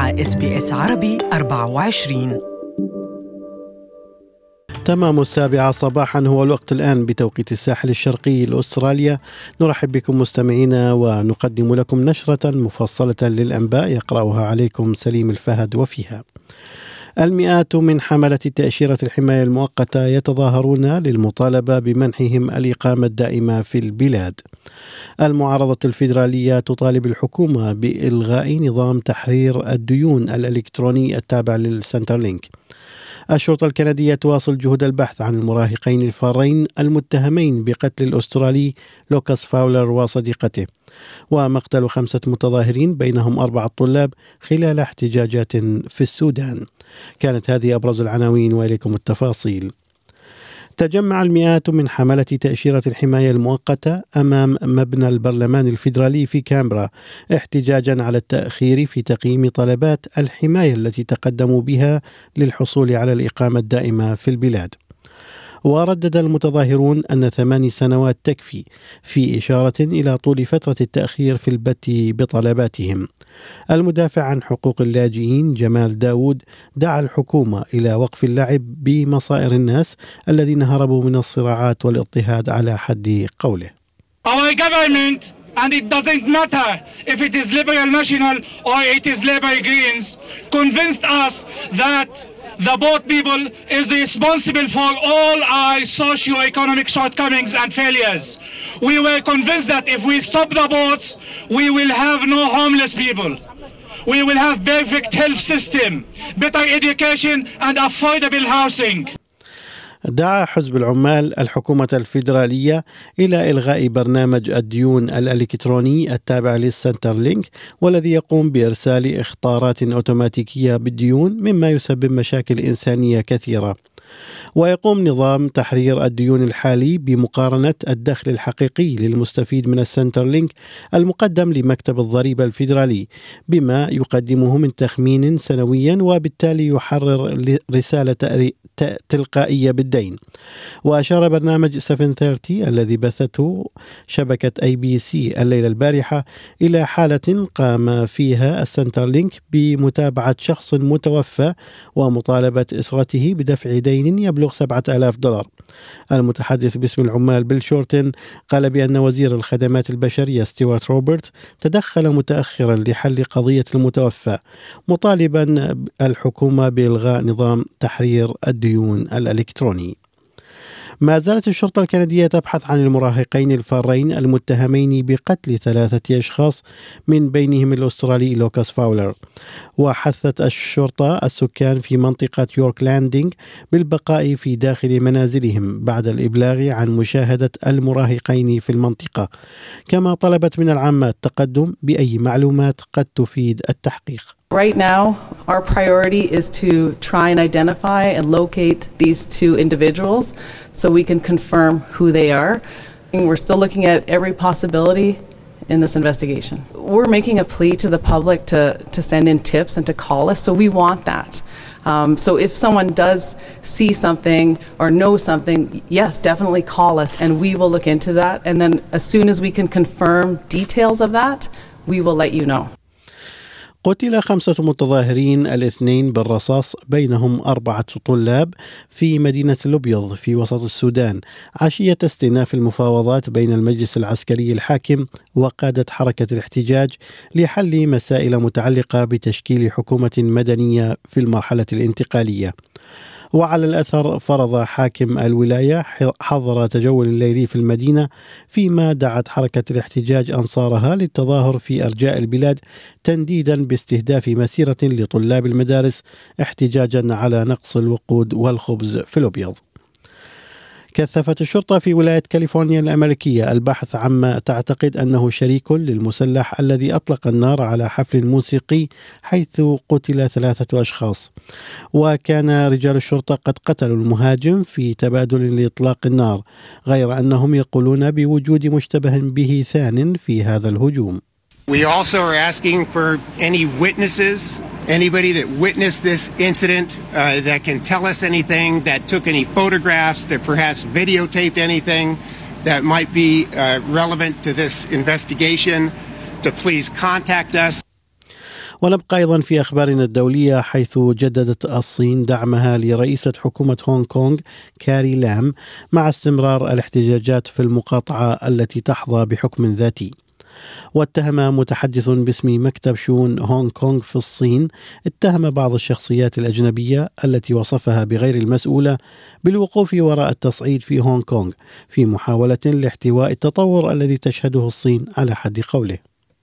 مع SBS عربي 24. تمام 7 صباحا هو الوقت الآن بتوقيت الساحل الشرقي لأستراليا. نرحب بكم مستمعينا ونقدم لكم نشرة مفصلة للأنباء يقرأها عليكم سليم الفهد. وفيها المئات من حملة تأشيرة الحماية المؤقتة يتظاهرون للمطالبة بمنحهم الإقامة الدائمة في البلاد. المعارضة الفيدرالية تطالب الحكومة بإلغاء نظام تحرير الديون الإلكتروني التابع للسنترلينك. الشرطة الكندية تواصل جهود البحث عن المراهقين الفارين المتهمين بقتل الأسترالي لوكاس فاولر وصديقته، ومقتل 5 متظاهرين بينهم 4 طلاب خلال احتجاجات في السودان. كانت هذه أبرز العناوين وإليكم التفاصيل. تجمع المئات من حملة تأشيرة الحماية المؤقتة أمام مبنى البرلمان الفيدرالي في كامبرا احتجاجا على التأخير في تقييم طلبات الحماية التي تقدموا بها للحصول على الإقامة الدائمة في البلاد. وردد المتظاهرون أن 8 سنوات تكفي، في إشارة إلى طول فترة التأخير في البت بطلباتهم. المدافع عن حقوق اللاجئين جمال داود دعا الحكومة إلى وقف اللعب بمصائر الناس الذين هربوا من الصراعات والاضطهاد على حد قوله. Our government, and it doesn't matter if it is Liberal National or it is Labour Greens, convinced us that the boat people is responsible for all our socio-economic shortcomings and failures. We were convinced that if we stop the boats, we will have no homeless people. We will have perfect health system, better education and affordable housing. دعا حزب العمال الحكومة الفيدرالية إلى إلغاء برنامج الديون الإلكتروني التابع للسنترلينك، والذي يقوم بإرسال إخطارات أوتوماتيكية بالديون مما يسبب مشاكل إنسانية كثيرة. ويقوم نظام تحرير الديون الحالي بمقارنة الدخل الحقيقي للمستفيد من السنترلينك المقدم لمكتب الضريبة الفيدرالي بما يقدمه من تخمين سنويا، وبالتالي يحرر رسالة تلقائية بالدين. وأشار برنامج 730 الذي بثته شبكة ABC الليلة البارحة إلى حالة قام فيها السنترلينك بمتابعة شخص متوفى ومطالبة أسرته بدفع دين يبلغ $7,000. المتحدث باسم العمال بيل شورتن قال بأن وزير الخدمات البشرية ستيوارت روبرت تدخل متأخرا لحل قضية المتوفى، مطالبا الحكومة بإلغاء نظام تحرير الديون الإلكتروني. ما زالت الشرطة الكندية تبحث عن المراهقين الفارين المتهمين بقتل 3 أشخاص من بينهم الأسترالي لوكاس فاولر. وحثت الشرطة السكان في منطقة يورك لاندينج بالبقاء في داخل منازلهم بعد الإبلاغ عن مشاهدة المراهقين في المنطقة، كما طلبت من العامة التقدم بأي معلومات قد تفيد التحقيق. Right now, our priority is to try and identify and locate these 2 individuals so we can confirm who they are. And we're still looking at every possibility in this investigation. We're making a plea to the public to send in tips and to call us, so we want that. So if someone does see something or know something, yes, definitely call us and we will look into that. And then as soon as we can confirm details of that, we will let you know. قتل 5 متظاهرين الاثنين بالرصاص بينهم 4 طلاب في مدينة الأبيض في وسط السودان عشية استئناف المفاوضات بين المجلس العسكري الحاكم وقادة حركة الاحتجاج لحل مسائل متعلقة بتشكيل حكومة مدنية في المرحلة الانتقالية. وعلى الأثر فرض حاكم الولاية حظر تجول الليلي في المدينة، فيما دعت حركة الاحتجاج أنصارها للتظاهر في أرجاء البلاد تنديدا باستهداف مسيرة لطلاب المدارس احتجاجا على نقص الوقود والخبز في الأبيض. كثفت الشرطة في ولاية كاليفورنيا الأمريكية البحث عما تعتقد أنه شريك للمسلح الذي أطلق النار على حفل موسيقي حيث قتل 3 أشخاص. وكان رجال الشرطة قد قتلوا المهاجم في تبادل لإطلاق النار، غير أنهم يقولون بوجود مشتبه به ثان في هذا الهجوم. We also are asking for any witnesses, anybody that witnessed this incident that can tell us anything, that took any photographs, that perhaps videotaped anything that might be relevant to this investigation, to please contact us. ونبقى أيضا في أخبارنا الدولية، حيث جددت الصين دعمها لرئيسة حكومة هونغ كونغ كاري لام مع استمرار الاحتجاجات في المقاطعة التي تحظى بحكم ذاتي. واتهم متحدث باسم مكتب شؤون هونغ كونغ في الصين بعض الشخصيات الأجنبية التي وصفها بغير المسؤولة بالوقوف وراء التصعيد في هونغ كونغ في محاولة لاحتواء التطور الذي تشهده الصين على حد قوله.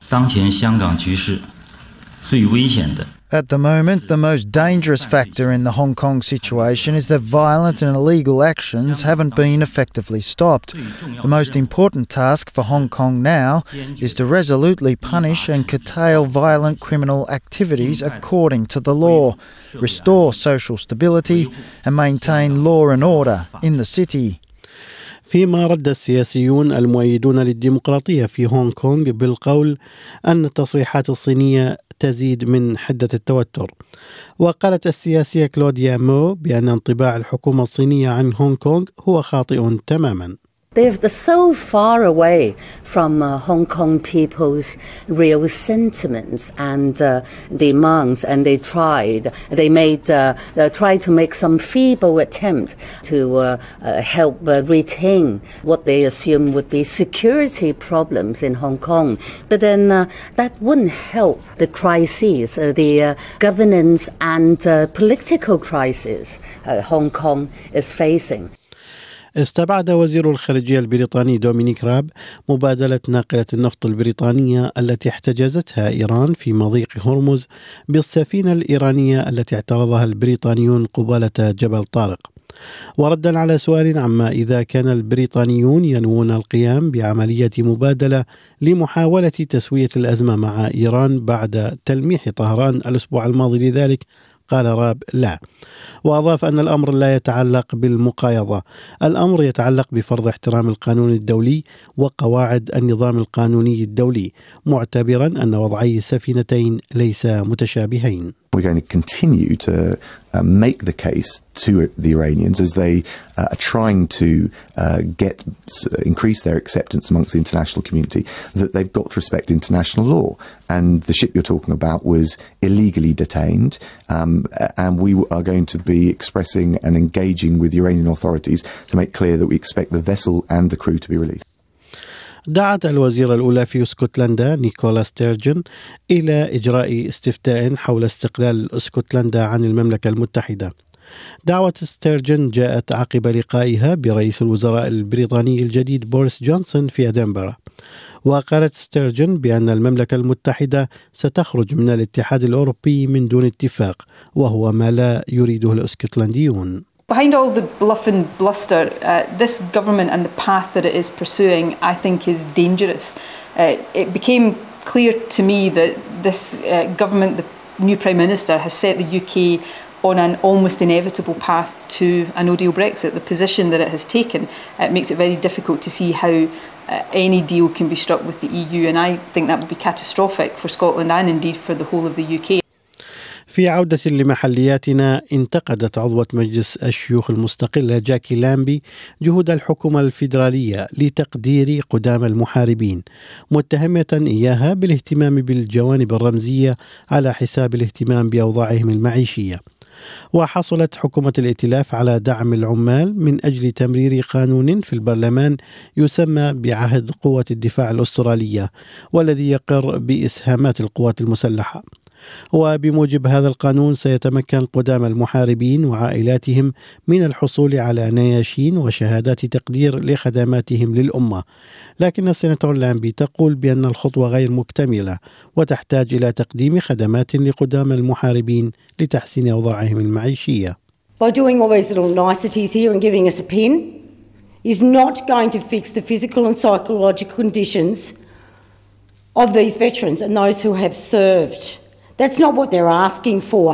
At the moment, the most dangerous factor in the Hong Kong situation is that violent and illegal actions haven't been effectively stopped. The most important task for Hong Kong now is to resolutely punish and curtail violent criminal activities according to the law, restore social stability, and maintain law and order in the city. فيما رد السياسيون المؤيدون للديمقراطية في هونغ كونغ بالقول أن التصريحات الصينية تزيد من حدة التوتر. وقالت السياسية كلوديا مو بأن انطباع الحكومة الصينية عن هونغ كونغ هو خاطئ تماما. They're so far away from Hong Kong people's real sentiments and demands, and they tried to make some feeble attempt to help retain what they assume would be security problems in Hong Kong. But then that wouldn't help the crises, the governance and political crisis Hong Kong is facing. استبعد وزير الخارجية البريطاني دومينيك راب مبادلة ناقلة النفط البريطانية التي احتجزتها إيران في مضيق هرمز بالسفينة الإيرانية التي اعترضها البريطانيون قبالة جبل طارق. وردا على سؤال عما إذا كان البريطانيون ينوون القيام بعملية مبادلة لمحاولة تسوية الأزمة مع إيران بعد تلميح طهران الأسبوع الماضي لذلك، قال راب لا. وأضاف أن الأمر لا يتعلق بالمقايضة، الأمر يتعلق بفرض احترام القانون الدولي وقواعد النظام القانوني الدولي، معتبرا أن وضعي السفينتين ليس متشابهين. We're going to continue to make the case to the Iranians as they are trying to increase their acceptance amongst the international community that they've got to respect international law. And the ship you're talking about was illegally detained, and we are going to be expressing and engaging with Iranian authorities to make clear that we expect the vessel and the crew to be released. دعت الوزير الأولى في اسكتلندا نيكولا ستيرجن إلى إجراء استفتاء حول استقلال اسكتلندا عن المملكة المتحدة. دعوة ستيرجن جاءت عقب لقائها برئيس الوزراء البريطاني الجديد بوريس جونسون في أدنبرا. وقالت ستيرجن بأن المملكة المتحدة ستخرج من الاتحاد الأوروبي من دون اتفاق، وهو ما لا يريده الاسكتلنديون. Behind all the bluff and bluster, this government and the path that it is pursuing, I think, is dangerous. It became clear to me that this government, the new Prime Minister, has set the UK on an almost inevitable path to a no-deal Brexit. The position that it has taken makes it very difficult to see how any deal can be struck with the EU, and I think that would be catastrophic for Scotland and indeed for the whole of the UK. في عودة لمحلياتنا، انتقدت عضوة مجلس الشيوخ المستقلة جاكي لامبي جهود الحكومة الفيدرالية لتقدير قدام المحاربين، متهمة إياها بالاهتمام بالجوانب الرمزية على حساب الاهتمام بأوضاعهم المعيشية. وحصلت حكومة الائتلاف على دعم العمال من أجل تمرير قانون في البرلمان يسمى بعهد قوة الدفاع الأسترالية، والذي يقر بإسهامات القوات المسلحة. وبموجب هذا القانون سيتمكن قدام المحاربين وعائلاتهم من الحصول على نياشين وشهادات تقدير لخدماتهم للأمة. لكن السيناتور لامبي تقول بأن الخطوة غير مكتملة وتحتاج إلى تقديم خدمات لقدام المحاربين لتحسين أوضاعهم المعيشية. By doing all these little niceties here and giving us a pin is not going to fix the physical and psychological conditions of these veterans and those who have served. That's not what they're asking for.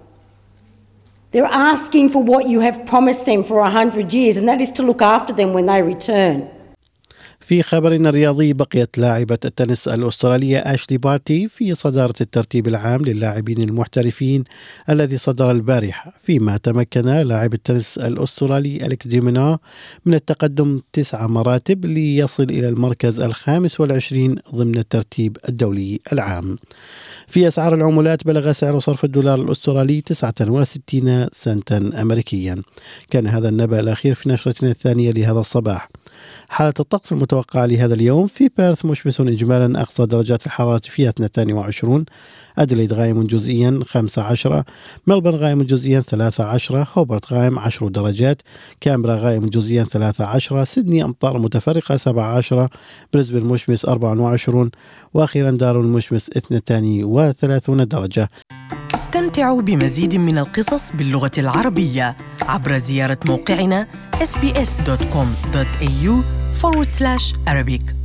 They're asking for what you have promised them for 100 years, and that is to look after them when they return. في خبرنا الرياضي، بقيت لاعبة التنس الأسترالية أشلي بارتي في صدارة الترتيب العام للاعبين المحترفين الذي صدر البارحة، فيما تمكن لاعب التنس الأسترالي أليكس دي مينور من التقدم 9 مراتب ليصل إلى المركز 25 ضمن الترتيب الدولي العام. في أسعار العملات، بلغ سعر صرف الدولار الأسترالي 69 سنتا أمريكيا. كان هذا النبأ الأخير في نشرتنا الثانية لهذا الصباح. حالة الطقس المتوقعة لهذا اليوم: في بيرث مشمس إجمالا، أقصى درجات الحرارة فيها 22، أدليد غائم جزئيا 15، ملبورن غائم جزئيا 13، هوبرت غائم 10 درجات، كامبرا غائم جزئيا 13، سيدني أمطار متفرقة 17، بريسبن مشمس 24، وأخيرا دارون مشمس 32 درجة. استمتعوا بمزيد من القصص باللغة العربية عبر زيارة موقعنا sbs.com.au/Arabic.